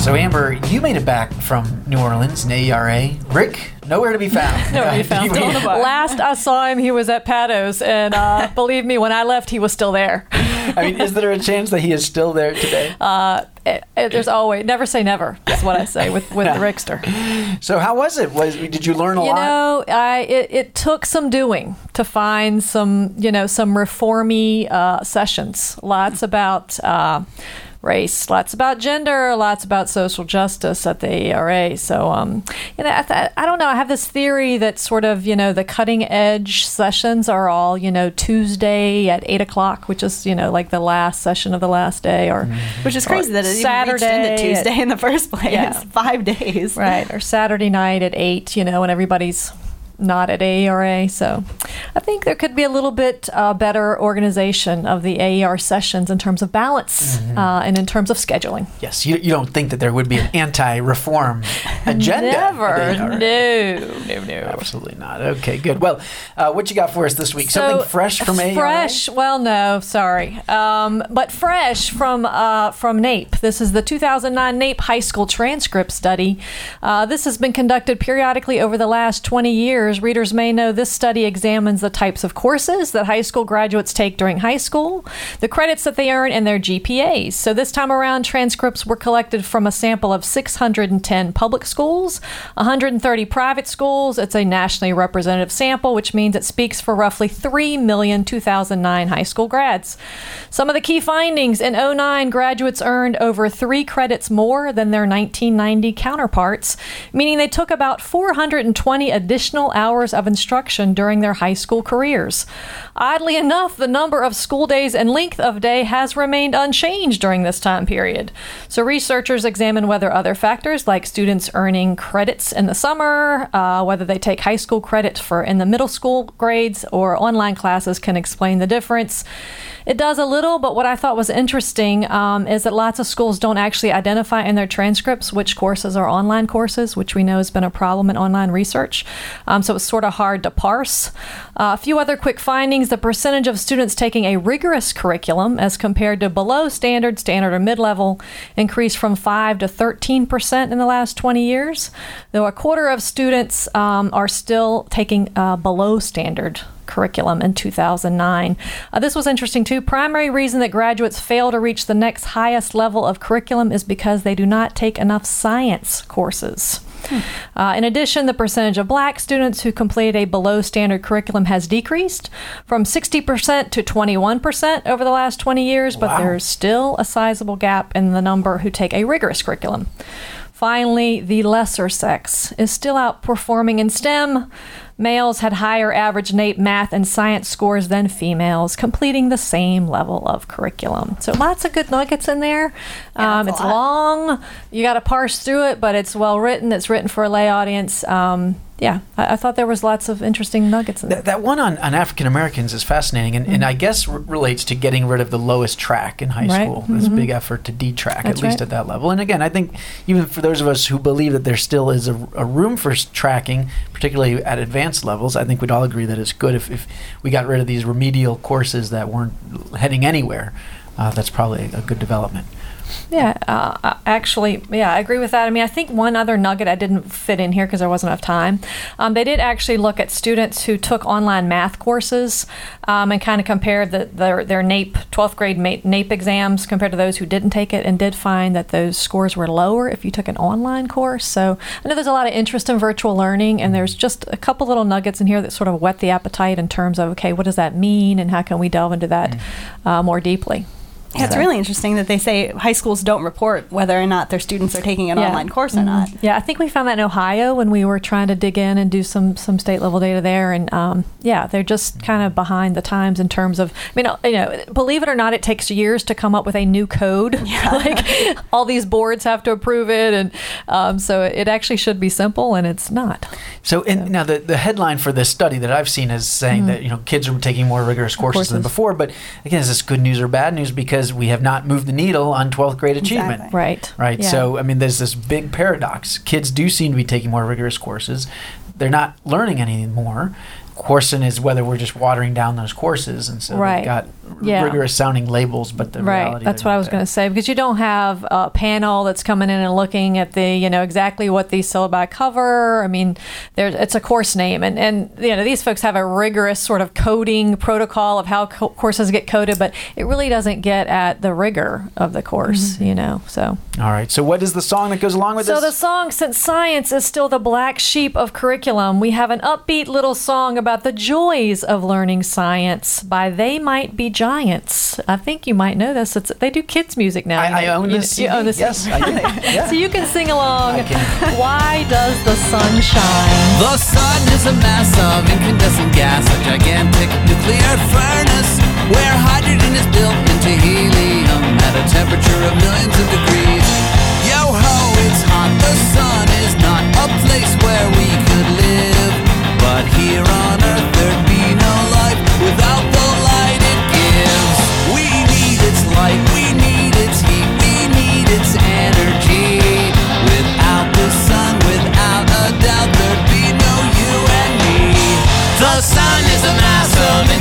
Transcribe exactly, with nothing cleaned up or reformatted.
So, Amber, you made it back from New Orleans in A E R A. Rick, nowhere to be found. Nowhere to be found. Still on the bar. Last I saw him, he was at Pato's, and uh, believe me, when I left, he was still there. I mean, is there a chance that he is still there today? Uh, it, it, there's always, never say never, is what I say with, with the Rickster. So how was it? Was Did you learn a you lot? You know, I, it, it took some doing to find some, you know, some reformy uh, sessions. Lots about uh, race, lots about gender, lots about social justice at the A E R A. So, um, you know, I, th- I don't know. I have this theory that sort of, you know, the cutting edge sessions are all, you know, Tuesday at eight o'clock, which is, you know, like the last session of the last day, or mm-hmm. which is crazy that it Saturday even reached into Tuesday at, in the first place. Yeah. Five days, right? Or Saturday night at eight, you know, when everybody's not at A E R A. So I think there could be a little bit uh, better organization of the A E R sessions in terms of balance mm-hmm. uh, and in terms of scheduling. Yes, you, you don't think that there would be an anti-reform agenda? Never. No, no, no. Absolutely not. Okay, good. Well, uh, what you got for us this week? So, Something fresh from A E R A? Fresh? Well, no, sorry. Um, but fresh from uh, from NAEP. This is the two thousand nine NAEP High School Transcript Study. Uh, this has been conducted periodically over the last twenty years. Readers may know this study examines the types of courses that high school graduates take during high school, the credits that they earn, and their G P As. So this time around, transcripts were collected from a sample of six hundred ten public schools, one hundred thirty private schools. It's a nationally representative sample, which means it speaks for roughly three million two thousand nine high school grads. Some of the key findings: in oh nine, graduates earned over three credits more than their nineteen ninety counterparts, meaning they took about four hundred twenty additional hours of instruction during their high school careers. Oddly enough, the number of school days and length of day has remained unchanged during this time period. So researchers examine whether other factors like students earning credits in the summer, uh, whether they take high school credit for in the middle school grades, or online classes can explain the difference. It does a little, but what I thought was interesting um, is that lots of schools don't actually identify in their transcripts which courses are online courses, which we know has been a problem in online research. Um, so it's sort of hard to parse. Uh, a few other quick findings: the percentage of students taking a rigorous curriculum as compared to below standard, standard, or mid-level increased from five to thirteen percent in the last twenty years, though a quarter of students um, are still taking uh, below standard curriculum in two thousand nine. Uh, this was interesting too. Primary reason that graduates fail to reach the next highest level of curriculum is because they do not take enough science courses. Hmm. Uh, in addition, the percentage of black students who completed a below standard curriculum has decreased from sixty percent to twenty-one percent over the last twenty years, but wow. There's still a sizable gap in the number who take a rigorous curriculum. Finally, the lesser sex is still outperforming in STEM. Males had higher average NAEP math and science scores than females, completing the same level of curriculum. So lots of good nuggets in there. Yeah, um, it's long. You got to parse through it, but it's well written. It's written for a lay audience. Um, yeah, I, I thought there was lots of interesting nuggets in there. That, that one on, on African Americans is fascinating, and, mm-hmm. and I guess r- relates to getting rid of the lowest track in high right. school. Mm-hmm. This big effort to detrack, That's at least right. at that level. And again, I think even for those of us who believe that there still is a, a room for tracking, particularly at advanced levels, I think we'd all agree that it's good if, if we got rid of these remedial courses that weren't heading anywhere. Uh, that's probably a good development. Yeah, uh, actually, yeah, I agree with that. I mean, I think one other nugget I didn't fit in here because there wasn't enough time. Um, they did actually look at students who took online math courses um, and kind of compared the, their, their NAEP, twelfth grade NAEP exams compared to those who didn't take it, and did find that those scores were lower if you took an online course. So I know there's a lot of interest in virtual learning, and there's just a couple little nuggets in here that sort of whet the appetite in terms of, okay, what does that mean, and how can we delve into that mm-hmm. uh, more deeply? Yeah, it's really interesting that they say high schools don't report whether or not their students are taking an yeah. online course mm-hmm. or not. Yeah, I think we found that in Ohio when we were trying to dig in and do some some state level data there, and um, yeah, they're just kind of behind the times in terms of. I mean, you know, believe it or not, it takes years to come up with a new code. Yeah. Like all these boards have to approve it, and um, so it actually should be simple, and it's not. So, in, so. now the the headline for this study that I've seen is saying mm-hmm. that you know kids are taking more rigorous courses, courses than before. But again, is this good news or bad news? Because we have not moved the needle on twelfth grade achievement. Exactly. Right. Right. Yeah. So, I mean, there's this big paradox. Kids do seem to be taking more rigorous courses. They're not learning any more. coursing is whether we're just watering down those courses, and so Right. they've got Yeah. rigorous sounding labels, but the Right, reality. that's what I was going to say, because you don't have a panel that's coming in and looking at the, you know, exactly what these syllabi cover. I mean, there's it's a course name, and and you know these folks have a rigorous sort of coding protocol of how co- courses get coded, but it really doesn't get at the rigor of the course, Mm-hmm. you know. So All right. So what is the song that goes along with so the this? song, since science is still the black sheep of curriculum, we have an upbeat little song about the joys of learning science by They Might Be Giants. I think you might know this. It's, they do kids music now. I, I own You- this. You, C D. own this. Yes, I do. Yeah. So you can sing along. I can. Why does the sun shine? The sun is a mass of incandescent gas, a gigantic nuclear furnace where hydrogen is built into helium at a temperature of millions of degrees. Yo ho, it's hot. The sun is not a place where we could live, but here on Earth there'd be no life without the light it gives. We need its light, we need its heat, we need its energy. Without the sun, without a doubt, there'd be no you and me. The sun is a mass of